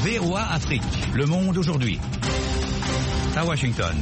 VOA Afrique, le monde aujourd'hui. À Washington.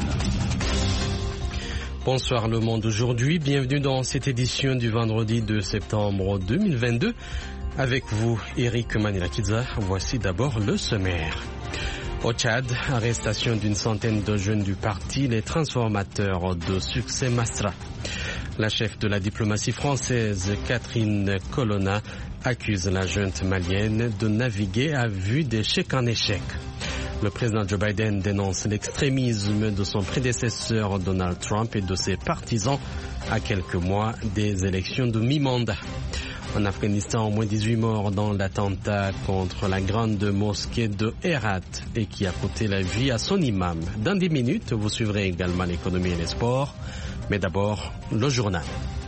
Bonsoir le monde aujourd'hui, bienvenue dans cette édition du vendredi 2 septembre 2022. Avec vous, Eric Manilakidza, voici d'abord le sommaire. Au Tchad, arrestation d'une centaine de jeunes du parti Les Transformateurs de Succès Masra. La chef de la diplomatie française, Catherine Colonna, accuse la junte malienne de naviguer à vue d'échec en échec. Le président Joe Biden dénonce l'extrémisme de son prédécesseur Donald Trump et de ses partisans à quelques mois des élections de mi-mandat. En Afghanistan, au moins 18 morts dans l'attentat contre la grande mosquée de Herat et qui a coûté la vie à son imam. Dans 10 minutes, vous suivrez également l'économie et les sports. Mais d'abord, le journal.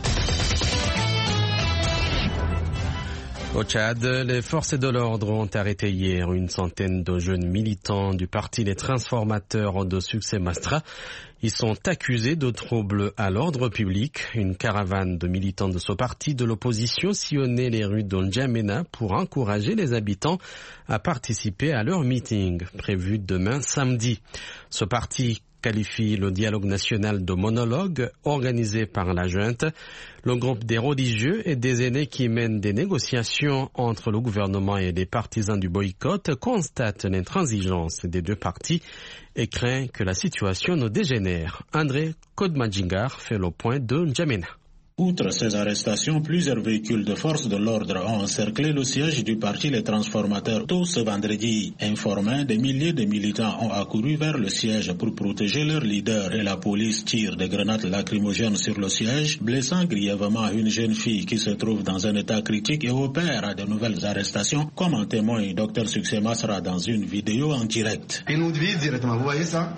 Au Tchad, les forces de l'ordre ont arrêté hier une centaine de jeunes militants du parti Les Transformateurs de Succès Masra. Ils sont accusés de troubles à l'ordre public. Une caravane de militants de ce parti de l'opposition sillonnait les rues de N'Djamena pour encourager les habitants à participer à leur meeting prévu demain samedi. Ce parti qualifie le dialogue national de monologue organisé par la junte. Le groupe des religieux et des aînés qui mènent des négociations entre le gouvernement et les partisans du boycott constate l'intransigeance des deux partis et craint que la situation ne dégénère. André Kodmadjingar fait le point de N'Djamena. Outre ces arrestations, plusieurs véhicules de forces de l'ordre ont encerclé le siège du parti Les Transformateurs tôt ce vendredi. Informés, des milliers de militants ont accouru vers le siège pour protéger leur leader et la police tire des grenades lacrymogènes sur le siège, blessant grièvement une jeune fille qui se trouve dans un état critique et opère à de nouvelles arrestations, comme en témoigne Dr Succès Masra dans une vidéo en direct. Ils nous visent directement, vous voyez ça?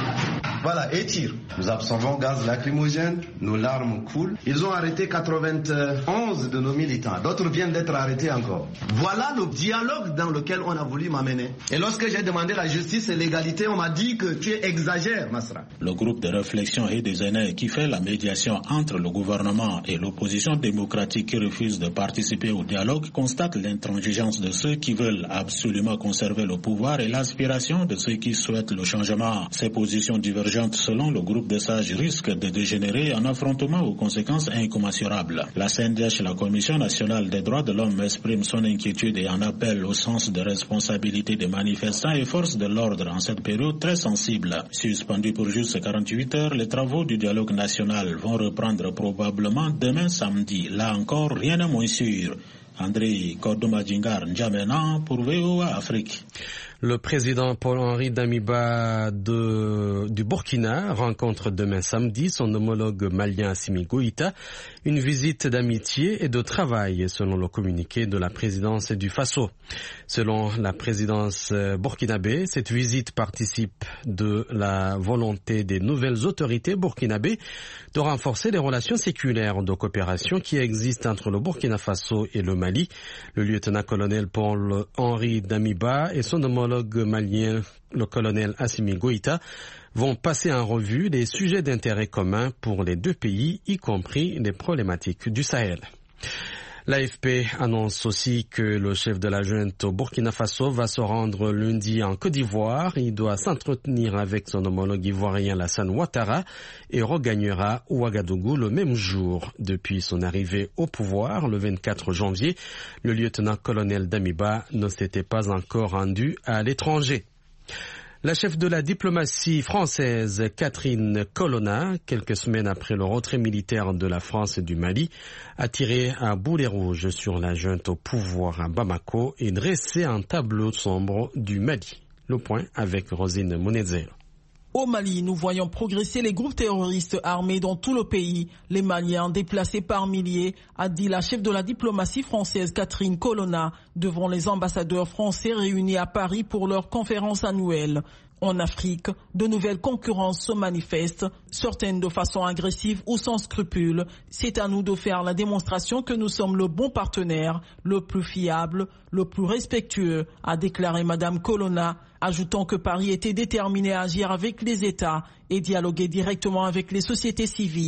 Voilà, et tirent. Nous absorbons gaz lacrymogène, nos larmes coulent. Ils ont arrêté 91 de nos militants. D'autres viennent d'être arrêtés encore. Voilà le dialogue dans lequel on a voulu m'amener. Et lorsque j'ai demandé la justice et l'égalité, on m'a dit que tu exagères, Masra. Le groupe de réflexion et des aînés qui fait la médiation entre le gouvernement et l'opposition démocratique qui refuse de participer au dialogue constate l'intransigeance de ceux qui veulent absolument conserver le pouvoir et l'aspiration de ceux qui souhaitent le changement. Ces positions divergentes selon le groupe de sages risquent de dégénérer en affrontement aux conséquences incommensurables. La CNDH, la Commission nationale des droits de l'homme, exprime son inquiétude et en appelle au sens de responsabilité des manifestants et forces de l'ordre en cette période très sensible. Suspendus pour juste 48 heures, les travaux du dialogue national vont reprendre probablement demain samedi. Là encore, rien n'est moins sûr. André Kordomadjingar N'Djamena pour VOA Afrique. Le président Paul-Henri Damiba du Burkina rencontre demain samedi son homologue malien Assimi Goïta. Une visite d'amitié et de travail selon le communiqué de la présidence du Faso. Selon la présidence burkinabé, cette visite participe de la volonté des nouvelles autorités burkinabées de renforcer les relations séculaires de coopération qui existent entre le Burkina Faso et le Mali. Le lieutenant-colonel Paul-Henri Damiba et son homologue malien, le colonel Assimi Goïta, vont passer en revue les sujets d'intérêt commun pour les deux pays, y compris les problématiques du Sahel. L'AFP annonce aussi que le chef de la junte au Burkina Faso va se rendre lundi en Côte d'Ivoire. Il doit s'entretenir avec son homologue ivoirien Lassane Ouattara et regagnera Ouagadougou le même jour. Depuis son arrivée au pouvoir le 24 janvier, le lieutenant-colonel Damiba ne s'était pas encore rendu à l'étranger. La chef de la diplomatie française, Catherine Colonna, quelques semaines après le retrait militaire de la France et du Mali, a tiré un boulet rouge sur la junte au pouvoir à Bamako et dressé un tableau sombre du Mali. Le point avec Rosine Mounezé. Au Mali, nous voyons progresser les groupes terroristes armés dans tout le pays. Les Maliens déplacés par milliers, a dit la chef de la diplomatie française Catherine Colonna devant les ambassadeurs français réunis à Paris pour leur conférence annuelle. En Afrique, de nouvelles concurrences se manifestent, certaines de façon agressive ou sans scrupule. C'est à nous de faire la démonstration que nous sommes le bon partenaire, le plus fiable, le plus respectueux, a déclaré Madame Colonna, ajoutant que Paris était déterminé à agir avec les États et dialoguer directement avec les sociétés civiles.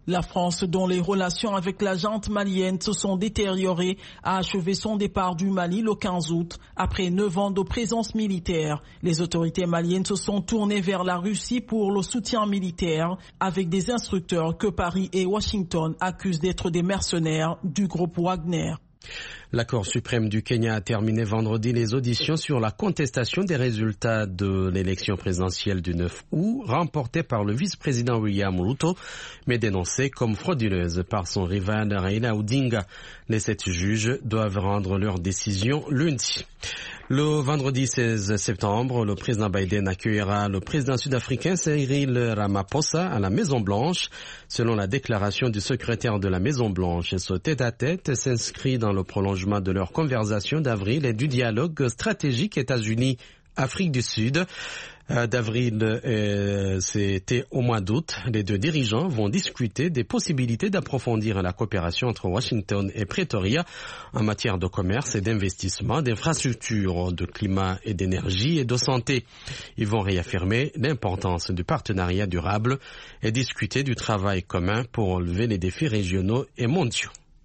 La France, dont les relations avec la junte malienne se sont détériorées, a achevé son départ du Mali le 15 août, après 9 ans de présence militaire. Les autorités maliennes se sont tournées vers la Russie pour le soutien militaire, avec des instructeurs que Paris et Washington accusent d'être des mercenaires du groupe Wagner. La Cour suprême du Kenya a terminé vendredi les auditions sur la contestation des résultats de l'élection présidentielle du 9 août, remportée par le vice-président William Ruto, mais dénoncée comme frauduleuse par son rival Raila Odinga. Les 7 juges doivent rendre leur décision lundi. Le vendredi 16 septembre, le président Biden accueillera le président sud-africain Cyril Ramaphosa à la Maison-Blanche. Selon la déclaration du secrétaire de la Maison-Blanche, ce tête-à-tête s'inscrit dans le prolongement de leur conversation d'avril et du dialogue stratégique États-Unis-Afrique du Sud. D'avril, c'était au mois d'août. Les deux dirigeants vont discuter des possibilités d'approfondir la coopération entre Washington et Pretoria en matière de commerce et d'investissement, d'infrastructures, de climat et d'énergie et de santé. Ils vont réaffirmer l'importance du partenariat durable et discuter du travail commun pour relever les défis régionaux et mondiaux.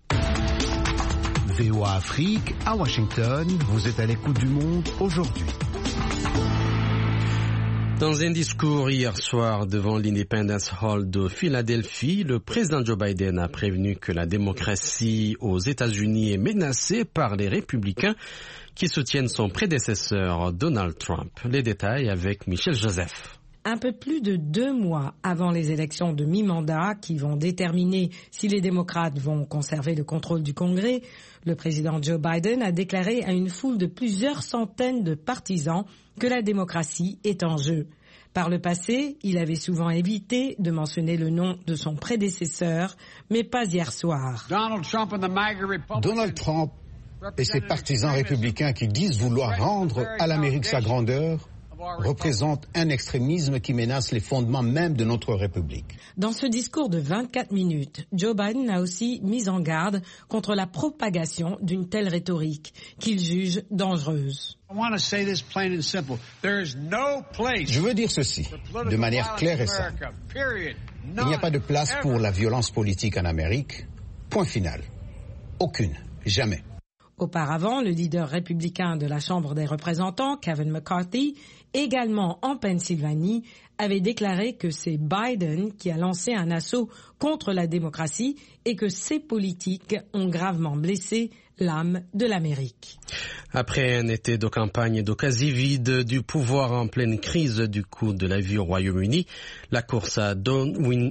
VOA Afrique, à Washington, vous êtes à l'écoute du monde aujourd'hui. Dans un discours hier soir devant l'Independence Hall de Philadelphie, le président Joe Biden a prévenu que la démocratie aux États-Unis est menacée par les républicains qui soutiennent son prédécesseur Donald Trump. Les détails avec Michel Joseph. Un peu plus de 2 mois avant les élections de mi-mandat qui vont déterminer si les démocrates vont conserver le contrôle du Congrès, le président Joe Biden a déclaré à une foule de plusieurs centaines de partisans que la démocratie est en jeu. Par le passé, il avait souvent évité de mentionner le nom de son prédécesseur, mais pas hier soir. Donald Trump et ses partisans républicains qui disent vouloir rendre à l'Amérique sa grandeur représente un extrémisme qui menace les fondements même de notre République. Dans ce discours de 24 minutes, Joe Biden a aussi mis en garde contre la propagation d'une telle rhétorique qu'il juge dangereuse. Je veux dire ceci, de manière claire et simple. Il n'y a pas de place pour la violence politique en Amérique. Point final. Aucune. Jamais. Auparavant, le leader républicain de la Chambre des représentants, Kevin McCarthy, également en Pennsylvanie, avait déclaré que c'est Biden qui a lancé un assaut contre la démocratie et que ses politiques ont gravement blessé l'âme de l'Amérique. Après un été de campagne et de quasi-vide du pouvoir en pleine crise du coût de la vie au Royaume-Uni, la course à Downing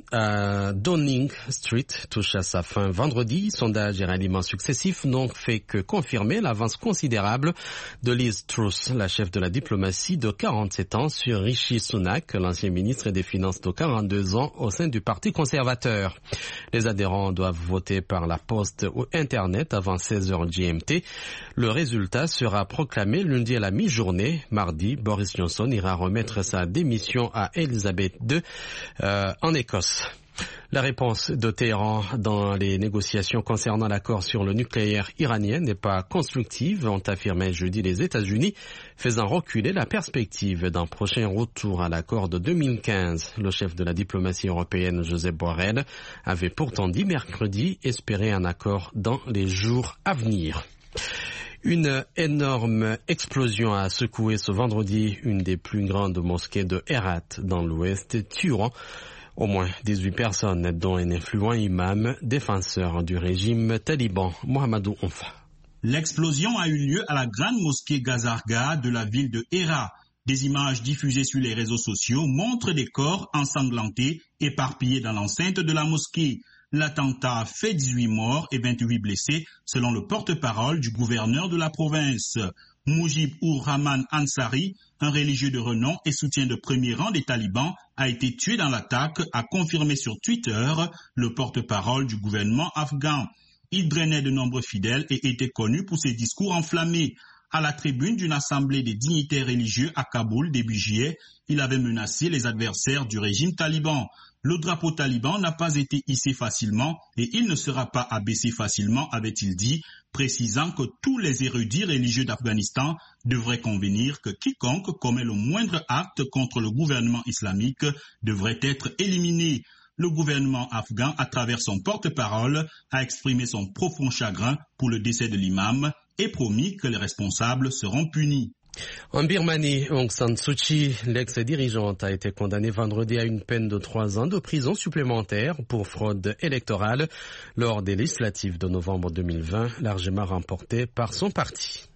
Street touche à sa fin vendredi. Sondages et ralliements successifs n'ont fait que confirmer l'avance considérable de Liz Truss, la chef de la diplomatie de 47 ans, sur Rishi Sunak, l'ancien ministre des Finances de 42 ans au sein du Parti conservateur. Les adhérents doivent voter par la poste ou Internet avant 16h GMT. Le résultat sera proclamé lundi à la mi-journée. Mardi, Boris Johnson ira remettre sa démission à Elisabeth II en Écosse. La réponse de Téhéran dans les négociations concernant l'accord sur le nucléaire iranien n'est pas constructive, ont affirmé jeudi les États-Unis, faisant reculer la perspective d'un prochain retour à l'accord de 2015. Le chef de la diplomatie européenne, Josep Borrell, avait pourtant dit mercredi espérer un accord dans les jours à venir. Une énorme explosion a secoué ce vendredi une des plus grandes mosquées de Herat dans l'ouest turc. Au moins 18 personnes, dont un influent imam, défenseur du régime taliban, Mohamedou Onfa. L'explosion a eu lieu à la grande mosquée Gazarga de la ville de Herat. Des images diffusées sur les réseaux sociaux montrent des corps ensanglantés, éparpillés dans l'enceinte de la mosquée. L'attentat a fait 18 morts et 28 blessés, selon le porte-parole du gouverneur de la province. Mujib-ur-Rahman Ansari, un religieux de renom et soutien de premier rang des talibans, a été tué dans l'attaque, a confirmé sur Twitter le porte-parole du gouvernement afghan. Il drainait de nombreux fidèles et était connu pour ses discours enflammés. À la tribune d'une assemblée des dignitaires religieux à Kaboul début juillet, il avait menacé les adversaires du régime taliban. Le drapeau taliban n'a pas été hissé facilement et il ne sera pas abaissé facilement, avait-il dit, précisant que tous les érudits religieux d'Afghanistan devraient convenir que quiconque commet le moindre acte contre le gouvernement islamique devrait être éliminé. Le gouvernement afghan, à travers son porte-parole, a exprimé son profond chagrin pour le décès de l'imam et promis que les responsables seront punis. En Birmanie, Aung San Suu Kyi, l'ex-dirigeante, a été condamnée vendredi à une peine de 3 ans de prison supplémentaire pour fraude électorale lors des législatives de novembre 2020, largement remportées par son parti.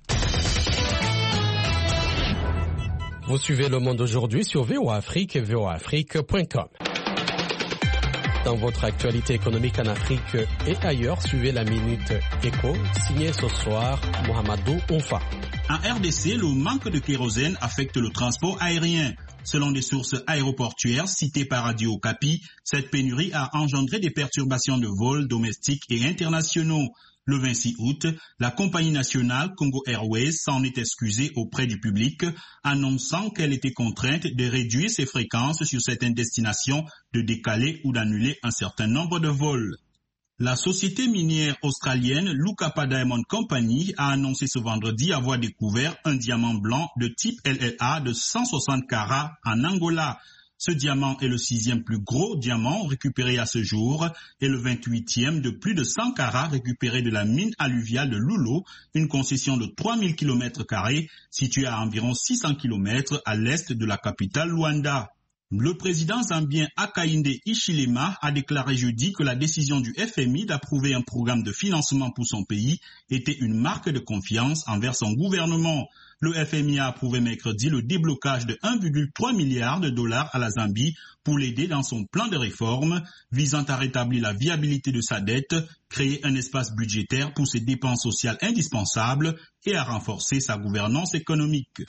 Vous suivez Le Monde aujourd'hui sur VOA Afrique et voaafrique.com. Dans votre actualité économique en Afrique et ailleurs, suivez la Minute Éco, signée ce soir Mohamedou Oumfa. En RDC, le manque de kérosène affecte le transport aérien. Selon des sources aéroportuaires citées par Radio Okapi, cette pénurie a engendré des perturbations de vols domestiques et internationaux. Le 26 août, la compagnie nationale Congo Airways s'en est excusée auprès du public, annonçant qu'elle était contrainte de réduire ses fréquences sur certaines destinations, de décaler ou d'annuler un certain nombre de vols. La société minière australienne Lukapa Diamond Company a annoncé ce vendredi avoir découvert un diamant blanc de type LLA de 160 carats en Angola. Ce diamant est le 6e plus gros diamant récupéré à ce jour et le 28e de plus de 100 carats récupéré de la mine alluviale de Lulo, une concession de 3000 km² située à environ 600 km à l'est de la capitale Luanda. Le président zambien Hakainde Hichilema a déclaré jeudi que la décision du FMI d'approuver un programme de financement pour son pays était une marque de confiance envers son gouvernement. Le FMI a approuvé mercredi le déblocage de 1,3 milliard de dollars à la Zambie pour l'aider dans son plan de réforme visant à rétablir la viabilité de sa dette, créer un espace budgétaire pour ses dépenses sociales indispensables et à renforcer sa gouvernance économique.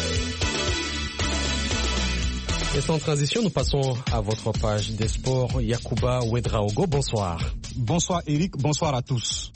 Et sans transition, nous passons à votre page des sports. Yacouba Ouedraogo, bonsoir. Bonsoir Eric, bonsoir à tous.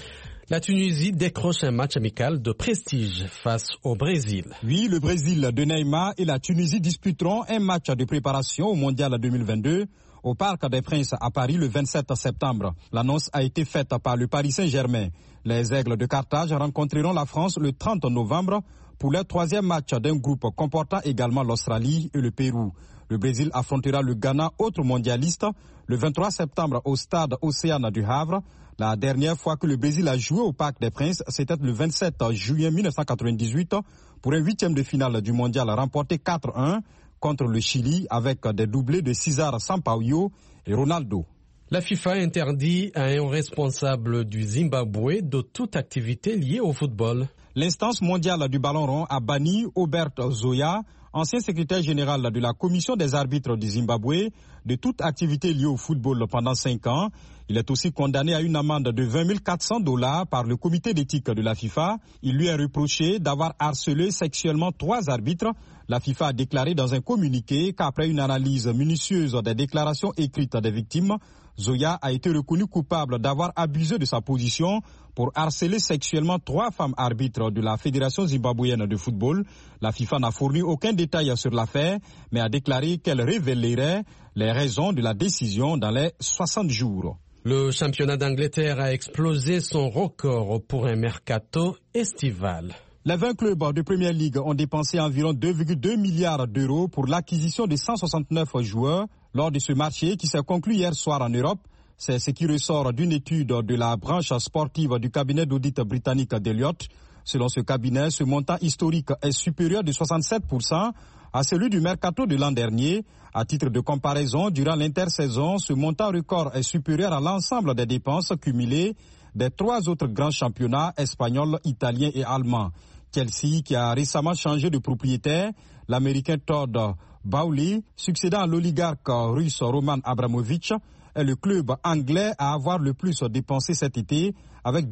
La Tunisie décroche un match amical de prestige face au Brésil. Oui, le Brésil de Neymar et la Tunisie disputeront un match de préparation au Mondial 2022 au Parc des Princes à Paris le 27 septembre. L'annonce a été faite par le Paris Saint-Germain. Les Aigles de Carthage rencontreront la France le 30 novembre pour leur 3e match d'un groupe comportant également l'Australie et le Pérou. Le Brésil affrontera le Ghana, autre mondialiste, le 23 septembre au stade Océane du Havre. La dernière fois que le Brésil a joué au Parc des Princes, c'était le 27 juillet 1998 pour un 8e de finale du mondial remporté 4-1 contre le Chili avec des doublés de César Sampaio et Ronaldo. La FIFA interdit à un responsable du Zimbabwe de toute activité liée au football. L'instance mondiale du ballon rond a banni Obert Zoya, ancien secrétaire général de la commission des arbitres du Zimbabwe, de toute activité liée au football pendant 5 ans. Il est aussi condamné à une amende de 20 400 $ par le comité d'éthique de la FIFA. Il lui est reproché d'avoir harcelé sexuellement 3 arbitres. La FIFA a déclaré dans un communiqué qu'après une analyse minutieuse des déclarations écrites des victimes, Zoya a été reconnu coupable d'avoir abusé de sa position pour harceler sexuellement 3 femmes arbitres de la Fédération zimbabwéenne de football. La FIFA n'a fourni aucun détail sur l'affaire, mais a déclaré qu'elle révélerait les raisons de la décision dans les 60 jours. Le championnat d'Angleterre a explosé son record pour un mercato estival. Les 20 clubs de Premier League ont dépensé environ 2,2 milliards d'euros pour l'acquisition de 169 joueurs lors de ce marché qui s'est conclu hier soir en Europe. C'est ce qui ressort d'une étude de la branche sportive du cabinet d'audit britannique Deloitte. Selon ce cabinet, ce montant historique est supérieur de 67% à celui du mercato de l'an dernier. À titre de comparaison, durant l'intersaison, ce montant record est supérieur à l'ensemble des dépenses cumulées des 3 autres grands championnats espagnols, italiens et allemands. Chelsea, qui a récemment changé de propriétaire, l'américain Todd Bowley, succédant à l'oligarque russe Roman Abramovich, est le club anglais à avoir le plus dépensé cet été avec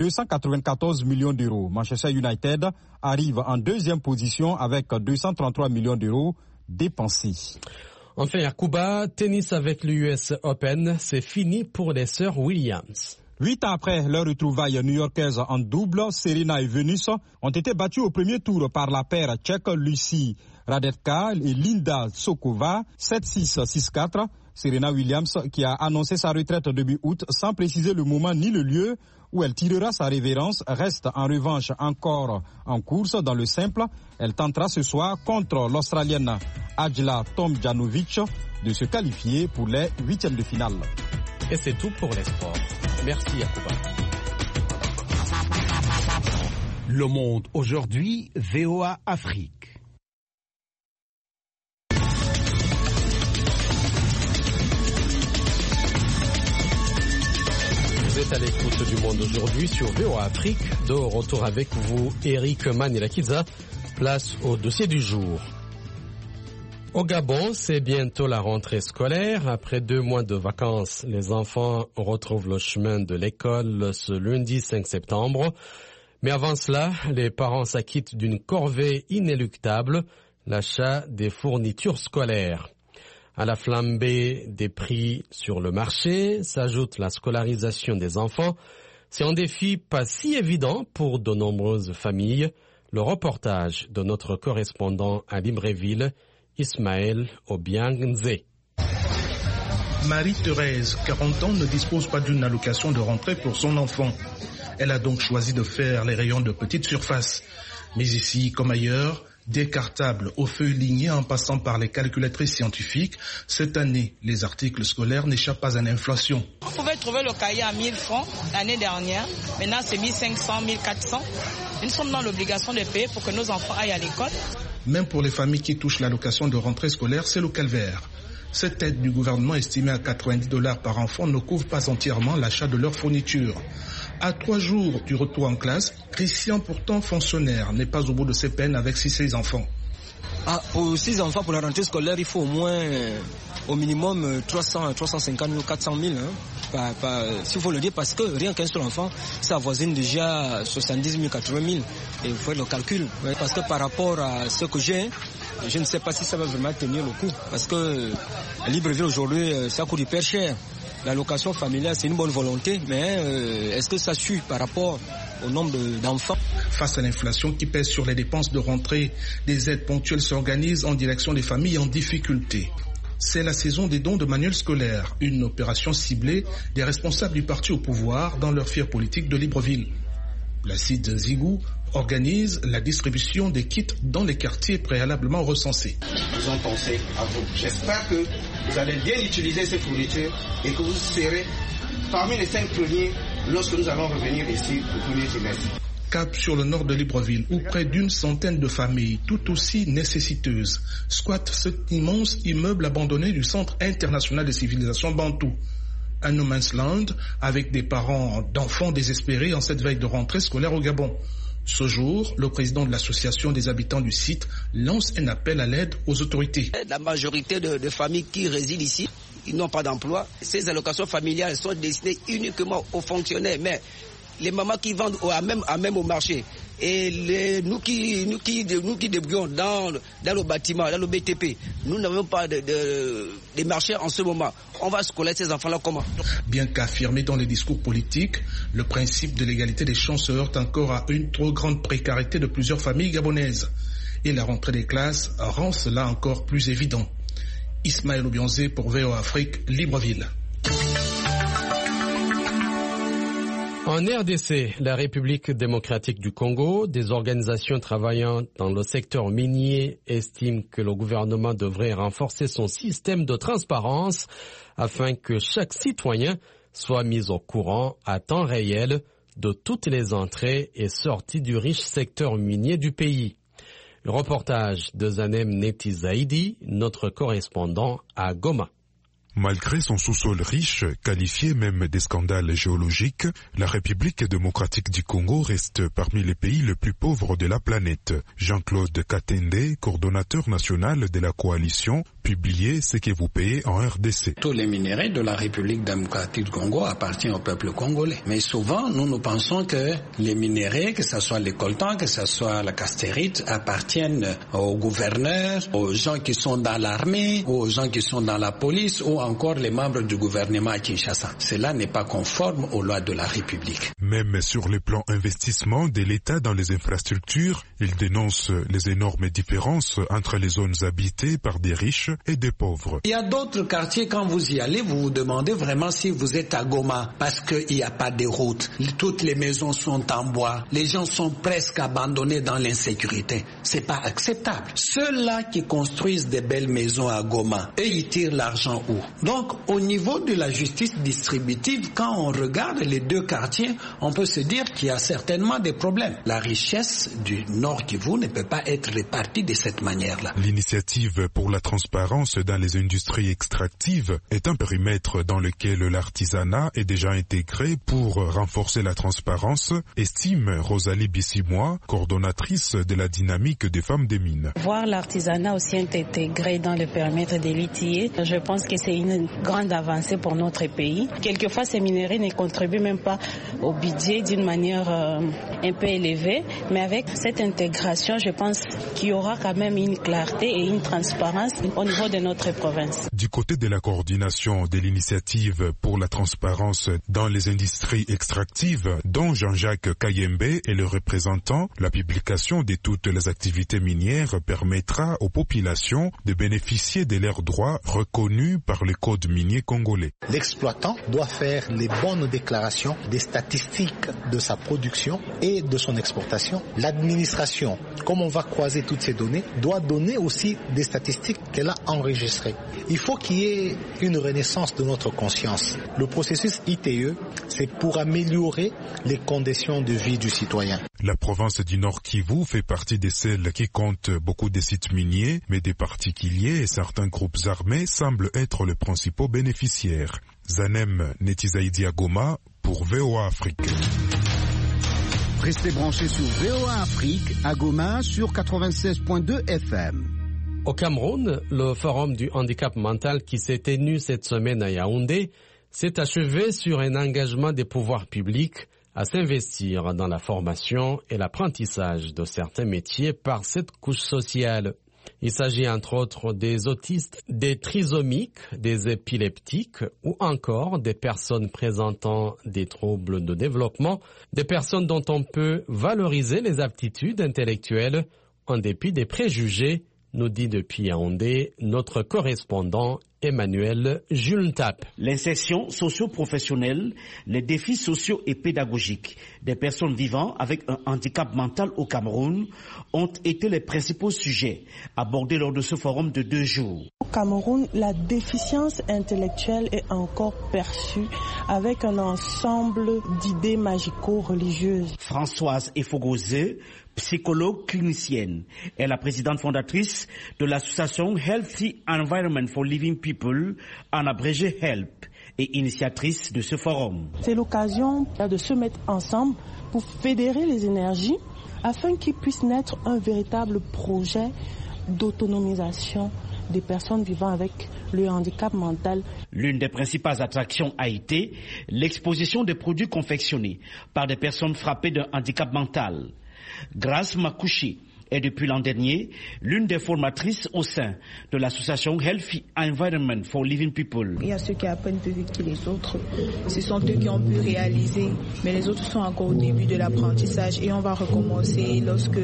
294 millions d'euros. Manchester United arrive en 2e position avec 233 millions d'euros dépensés. Enfin, à Cuba, tennis avec l'US Open, c'est fini pour les sœurs Williams. 8 ans après leur retrouvaille new-yorkaise en double, Serena et Venus ont été battues au premier tour par la paire tchèque Lucie Radetka et Linda Sokova, 7-6, 6-4. Serena Williams, qui a annoncé sa retraite début août sans préciser le moment ni le lieu où elle tirera sa révérence, reste en revanche encore en course dans le simple. Elle tentera ce soir contre l'Australienne Ajla Tomljanovic de se qualifier pour les huitièmes de finale. Et c'est tout pour les sports. Merci Yacouba. Le Monde aujourd'hui, VOA Afrique. Vous êtes à l'écoute du Monde aujourd'hui sur VOA Afrique. De retour avec vous, Eric Manilakiza. Place au dossier du jour. Au Gabon, c'est bientôt la rentrée scolaire. Après 2 mois de vacances, les enfants retrouvent le chemin de l'école ce lundi 5 septembre. Mais avant cela, les parents s'acquittent d'une corvée inéluctable, l'achat des fournitures scolaires. À la flambée des prix sur le marché s'ajoute la scolarisation des enfants. C'est un défi pas si évident pour de nombreuses familles. Le reportage de notre correspondant à Libreville, Ismaël Obiangze. Marie-Thérèse, 40 ans, ne dispose pas d'une allocation de rentrée pour son enfant. Elle a donc choisi de faire les rayons de petite surface. Mais ici, comme ailleurs, des cartables aux feuilles lignées en passant par les calculatrices scientifiques, cette année, les articles scolaires n'échappent pas à l'inflation. On pouvait trouver le cahier à 1000 francs l'année dernière. Maintenant, c'est 1500, 1400. Nous sommes dans l'obligation de payer pour que nos enfants aillent à l'école. Même pour les familles qui touchent l'allocation de rentrée scolaire, c'est le calvaire. Cette aide du gouvernement estimée à $90 par enfant ne couvre pas entièrement l'achat de leurs fournitures. À 3 jours du retour en classe, Christian, pourtant fonctionnaire, n'est pas au bout de ses peines avec 6 enfants. Pour 6 enfants, pour la rentrée scolaire, il faut au moins, au minimum, 350 000 ou 400 000. S'il faut le dire, parce que rien qu'un seul enfant, ça avoisine déjà 70 000, 80 000. Et vous faites le calcul. Parce que par rapport à ce que j'ai, je ne sais pas si ça va vraiment tenir le coup. Parce que à Libreville aujourd'hui, ça coûte hyper cher. L'allocation familiale, c'est une bonne volonté, mais est-ce que ça suit par rapport au nombre d'enfants? Face à l'inflation qui pèse sur les dépenses de rentrée, des aides ponctuelles s'organisent en direction des familles en difficulté. C'est la saison des dons de manuels scolaires, une opération ciblée des responsables du parti au pouvoir dans leur fière politique de Libreville. Placide Zigou organise la distribution des kits dans les quartiers préalablement recensés. Nous avons pensé à vous. J'espère que vous allez bien utiliser ces fournitures et que vous serez parmi les 5 premiers lorsque nous allons revenir ici au premier trimestre. Cap sur le nord de Libreville, où près d'une centaine de familles, tout aussi nécessiteuses, squattent cet immense immeuble abandonné du Centre international de civilisation Bantou. Un no man's land avec des parents d'enfants désespérés en cette veille de rentrée scolaire au Gabon. Ce jour, le président de l'association des habitants du site lance un appel à l'aide aux autorités. La majorité de familles qui résident ici, ils n'ont pas d'emploi. Ces allocations familiales sont destinées uniquement aux fonctionnaires, mais les mamans qui vendent à même au marché et nous qui débrouillons dans le bâtiment, dans le BTP, nous n'avons pas de marché en ce moment. On va scolariser ces enfants-là comment? Bien qu'affirmé dans les discours politiques, le principe de l'égalité des chances se heurte encore à une trop grande précarité de plusieurs familles gabonaises. Et la rentrée des classes rend cela encore plus évident. Ismaël Obiangze pour VOA Afrique, Libreville. En RDC, la République démocratique du Congo, des organisations travaillant dans le secteur minier estiment que le gouvernement devrait renforcer son système de transparence afin que chaque citoyen soit mis au courant à temps réel de toutes les entrées et sorties du riche secteur minier du pays. Le reportage de Zanem Neti Zaidi, notre correspondant à Goma. Malgré son sous-sol riche, qualifié même des scandales géologiques, la République démocratique du Congo reste parmi les pays les plus pauvres de la planète. Jean-Claude Katende, coordonnateur national de la coalition, publiait ce que vous payez en RDC. Tous les minerais de la République démocratique du Congo appartiennent au peuple congolais. Mais souvent, nous pensons que les minerais, que ce soit les coltans, que ce soit la castérite, appartiennent aux gouverneurs, aux gens qui sont dans l'armée, aux gens qui sont dans la police, ou encore les membres du gouvernement à Kinshasa. Cela n'est pas conforme aux lois de la République. Même sur le plan investissement de l'État dans les infrastructures, il dénonce les énormes différences entre les zones habitées par des riches et des pauvres. Il y a d'autres quartiers, quand vous y allez, vous vous demandez vraiment si vous êtes à Goma, parce qu'il n'y a pas de route. Toutes les maisons sont en bois. Les gens sont presque abandonnés dans l'insécurité. C'est pas acceptable. Ceux-là qui construisent des belles maisons à Goma, eux, ils tirent l'argent où? Donc, au niveau de la justice distributive, quand on regarde les deux quartiers, on peut se dire qu'il y a certainement des problèmes. La richesse du Nord Kivu ne peut pas être répartie de cette manière-là. L'initiative pour la transparence dans les industries extractives est un périmètre dans lequel l'artisanat est déjà intégré pour renforcer la transparence, estime Rosalie Bissimois, coordonnatrice de la dynamique des femmes des mines. Voir l'artisanat aussi intégré dans le périmètre des litiers, je pense que c'est une grande avancée pour notre pays. Quelquefois, ces minerais ne contribuent même pas au budget d'une manière un peu élevée, mais avec cette intégration, je pense qu'il y aura quand même une clarté et une transparence au niveau de notre province. Du côté de la coordination de l'initiative pour la transparence dans les industries extractives, dont Jean-Jacques Kayembe est le représentant, la publication de toutes les activités minières permettra aux populations de bénéficier de leurs droits reconnus par le code minier congolais. L'exploitant doit faire les bonnes déclarations des statistiques de sa production et de son exportation. L'administration, comme on va croiser toutes ces données, doit donner aussi des statistiques qu'elle a enregistrées. Il faut qu'il y ait une renaissance de notre conscience. Le processus ITE, c'est pour améliorer les conditions de vie du citoyen. La province du Nord Kivu fait partie de celles qui comptent beaucoup de sites miniers, mais des particuliers et certains groupes armés semblent être les principaux bénéficiaires. Zanem Netizaïdi à Goma pour VOA Afrique. Restez branchés sur VOA Afrique à Goma sur 96.2 FM. Au Cameroun, le forum du handicap mental qui s'est tenu cette semaine à Yaoundé s'est achevé sur un engagement des pouvoirs publics à s'investir dans la formation et l'apprentissage de certains métiers par cette couche sociale. Il s'agit entre autres des autistes, des trisomiques, des épileptiques ou encore des personnes présentant des troubles de développement, des personnes dont on peut valoriser les aptitudes intellectuelles en dépit des préjugés, nous dit depuis Yaoundé notre correspondant Emmanuel Jultap. L'insertion socio-professionnelle, les défis sociaux et pédagogiques des personnes vivant avec un handicap mental au Cameroun ont été les principaux sujets abordés lors de ce forum de 2 jours. Au Cameroun, la déficience intellectuelle est encore perçue avec un ensemble d'idées magico-religieuses. Françoise Efogozé, psychologue clinicienne, est la présidente fondatrice de l'association Healthy Environment for Living People, en abrégé HELP, et initiatrice de ce forum. C'est l'occasion de se mettre ensemble pour fédérer les énergies afin qu'il puisse naître un véritable projet d'autonomisation des personnes vivant avec le handicap mental. L'une des principales attractions a été l'exposition des produits confectionnés par des personnes frappées d'un handicap mental. Grace Makouchi est depuis l'an dernier l'une des formatrices au sein de l'association Healthy Environment for Living People. Il y a ceux qui apprennent plus vite que les autres. Ce sont eux qui ont pu réaliser, mais les autres sont encore au début de l'apprentissage et on va recommencer lorsque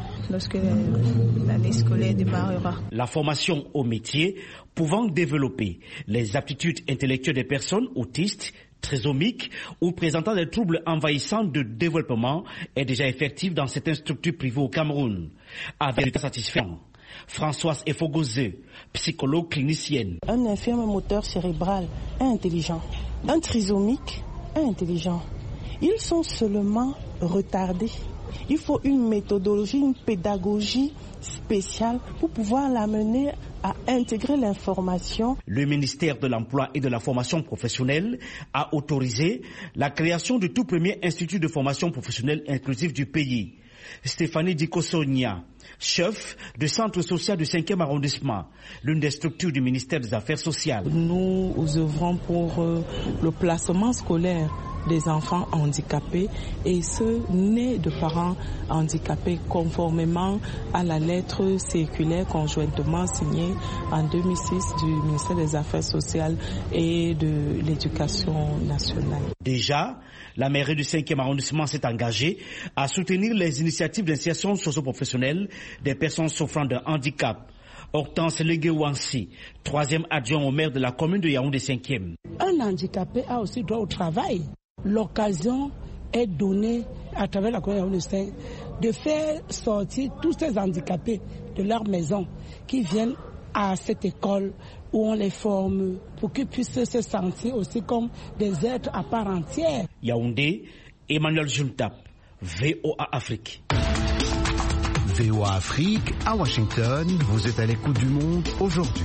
l'année scolaire démarrera. La formation au métier pouvant développer les aptitudes intellectuelles des personnes autistes, trisomiques ou présentant des troubles envahissants de développement est déjà effective dans certaines structures privées au Cameroun. Avec des résultats satisfaisants. Françoise Efogozé, psychologue clinicienne. Un infirme moteur cérébral est intelligent. Un trisomique est intelligent. Ils sont seulement retardés. Il faut une méthodologie, une pédagogie spéciale pour pouvoir l'amener à intégrer l'information. Le ministère de l'Emploi et de la Formation professionnelle a autorisé la création du tout premier institut de formation professionnelle inclusive du pays. Stéphanie Dikosonia, chef du centre social du 5e arrondissement, l'une des structures du ministère des Affaires sociales. Nous œuvrons pour le placement scolaire des enfants handicapés et ceux nés de parents handicapés conformément à la lettre circulaire conjointement signée en 2006 du ministère des Affaires sociales et de l'Éducation nationale. Déjà, la mairie du 5e arrondissement s'est engagée à soutenir les initiatives d'insertion socio-professionnelle des personnes souffrant d'un handicap. Hortense Leguewansi, 3e adjoint au maire de la commune de Yaoundé 5e. Un handicapé a aussi droit au travail. L'occasion est donnée à travers la commune de Yaoundé 5 de faire sortir tous ces handicapés de leur maison qui viennent à cette école où on les forme pour qu'ils puissent se sentir aussi comme des êtres à part entière. Yaoundé, Emmanuel Juntap, VOA Afrique. VOA Afrique, à Washington, vous êtes à l'écoute du monde aujourd'hui.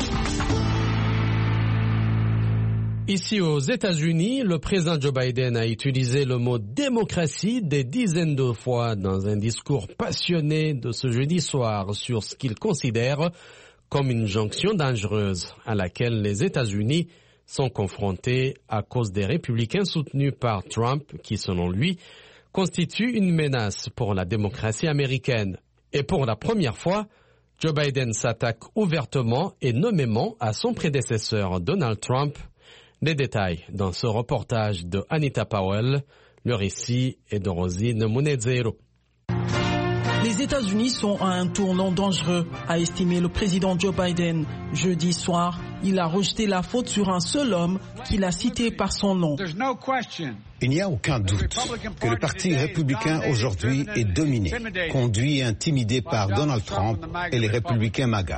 Ici aux États-Unis, le président Joe Biden a utilisé le mot démocratie des dizaines de fois dans un discours passionné de ce jeudi soir sur ce qu'il considère comme une jonction dangereuse à laquelle les États-Unis sont confrontés à cause des républicains soutenus par Trump qui, selon lui, constituent une menace pour la démocratie américaine. Et pour la première fois, Joe Biden s'attaque ouvertement et nommément à son prédécesseur Donald Trump. Les détails dans ce reportage de Anita Powell. Le récit est de Rosine Munezero. Les États-Unis sont à un tournant dangereux, a estimé le président Joe Biden. Jeudi soir, il a rejeté la faute sur un seul homme qu'il a cité par son nom. Il n'y a aucun doute que le Parti républicain aujourd'hui est dominé, conduit et intimidé par Donald Trump et les républicains MAGA.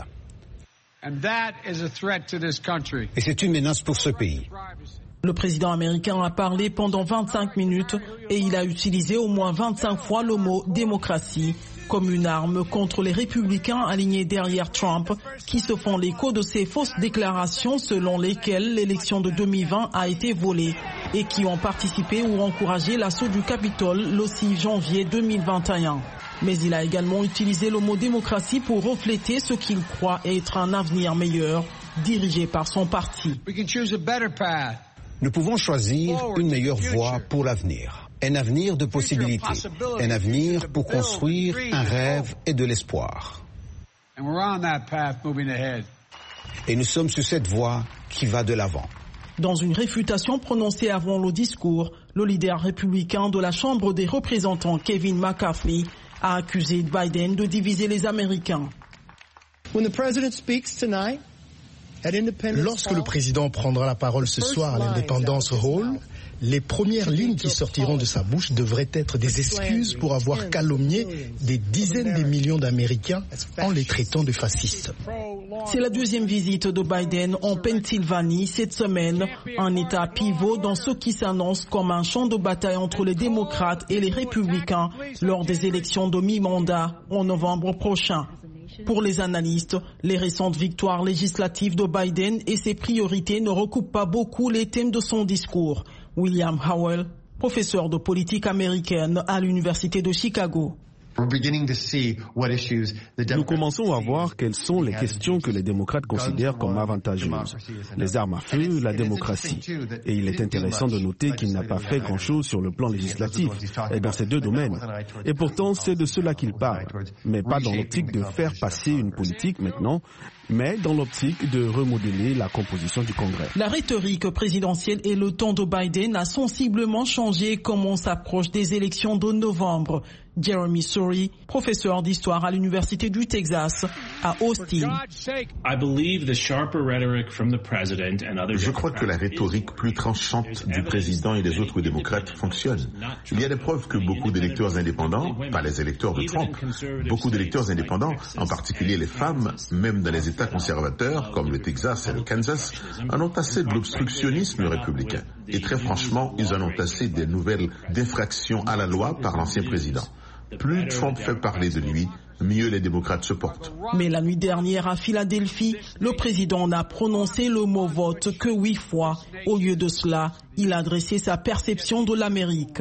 Et c'est une menace pour ce pays. Le président américain a parlé pendant 25 minutes et il a utilisé au moins 25 fois le mot démocratie comme une arme contre les républicains alignés derrière Trump qui se font l'écho de ces fausses déclarations selon lesquelles l'élection de 2020 a été volée et qui ont participé ou encouragé l'assaut du Capitole le 6 janvier 2021. Mais il a également utilisé le mot démocratie pour refléter ce qu'il croit être un avenir meilleur dirigé par son parti. Nous pouvons choisir une meilleure voie pour l'avenir. Un avenir de possibilités, un avenir pour construire un rêve et de l'espoir. Et nous sommes sur cette voie qui va de l'avant. Dans une réfutation prononcée avant le discours, le leader républicain de la Chambre des représentants, Kevin McCarthy, a accusé Biden de diviser les Américains. Lorsque le président prendra la parole ce soir à l'Independence Hall, les premières lignes qui sortiront de sa bouche devraient être des excuses pour avoir calomnié des dizaines de millions d'Américains en les traitant de fascistes. C'est la deuxième visite de Biden en Pennsylvanie cette semaine, un état pivot dans ce qui s'annonce comme un champ de bataille entre les démocrates et les républicains lors des élections de mi-mandat en novembre prochain. Pour les analystes, les récentes victoires législatives de Biden et ses priorités ne recoupent pas beaucoup les thèmes de son discours. William Howell, professeur de politique américaine à l'Université de Chicago. Nous commençons à voir quelles sont les questions que les démocrates considèrent comme avantageuses. Les armes à feu, la démocratie. Et il est intéressant de noter qu'il n'a pas fait grand-chose sur le plan législatif et dans ces deux domaines. Et pourtant, c'est de cela qu'il parle. Mais pas dans l'optique de faire passer une politique maintenant, mais dans l'optique de remodeler la composition du Congrès. La rhétorique présidentielle et le ton de Biden a sensiblement changé comme on s'approche des élections de novembre. Jeremy Surrey, professeur d'histoire à l'Université du Texas à Austin. Je crois que la rhétorique plus tranchante du président et des autres démocrates fonctionne. Il y a des preuves que beaucoup d'électeurs indépendants, pas les électeurs de Trump, beaucoup d'électeurs indépendants, en particulier les femmes, même dans les États conservateurs comme le Texas et le Kansas, en ont assez de l'obstructionnisme républicain. Et très franchement, ils en ont assez des nouvelles d'infractions à la loi par l'ancien président. Plus Trump fait parler de lui, mieux les démocrates se portent. Mais la nuit dernière à Philadelphie, le président n'a prononcé le mot vote que 8 fois. Au lieu de cela, il a dressé sa perception de l'Amérique.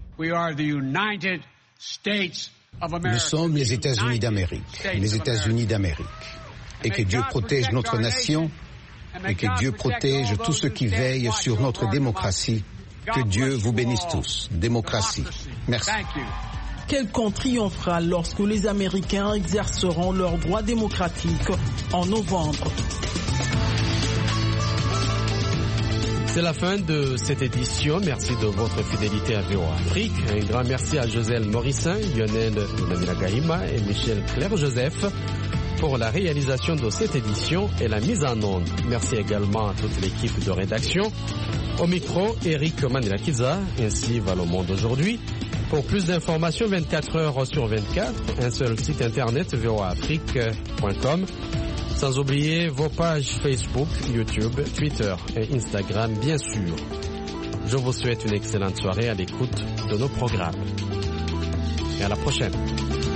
Nous sommes les États-Unis d'Amérique, les États-Unis d'Amérique. Et que Dieu protège notre nation et que Dieu protège tous ceux qui veillent sur notre démocratie. Que Dieu vous bénisse tous. Démocratie. Merci. Quel camp triomphera lorsque les Américains exerceront leurs droits démocratiques en novembre. C'est la fin de cette édition. Merci de votre fidélité à VOA Afrique. Un grand merci à Joselle Morissin, Lionel Gaïma et Michel Claire-Joseph. pour la réalisation de cette édition et la mise en onde. Merci également à toute l'équipe de rédaction. Au micro, Eric Manilakiza, ainsi va le monde aujourd'hui. Pour plus d'informations, 24 heures sur 24, un seul site internet, voaafrique.com. Sans oublier vos pages Facebook, YouTube, Twitter et Instagram, bien sûr. Je vous souhaite une excellente soirée à l'écoute de nos programmes. Et à la prochaine.